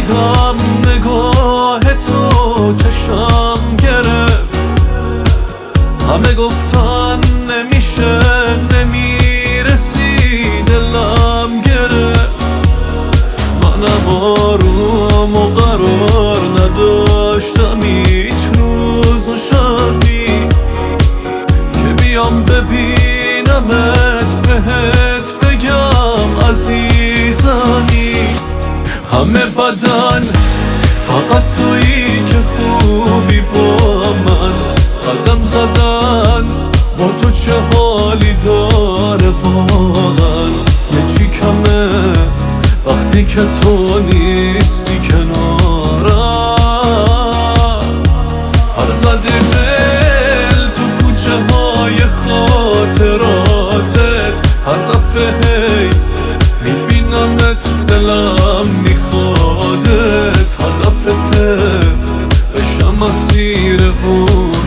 دیدم نگاه تو چشم گرفت، همه گفتن نمیشه نمیرسی، دلم گرفت. منم آروم و قرار نداشتم هیچ روز و شبی که بیام ببینمت بهت بگم عزیزمی. همه بدن فقط تویی که خوبی با من، قدم زدن با تو چه حالی داره واقعا. یه چی کمه وقتی که تو نیستی کنارم، هر زده دل تو کوچه های خاطراتت، هر دفعه هی میبینمت دلم میخوادت، هدفته بشم اسیر اون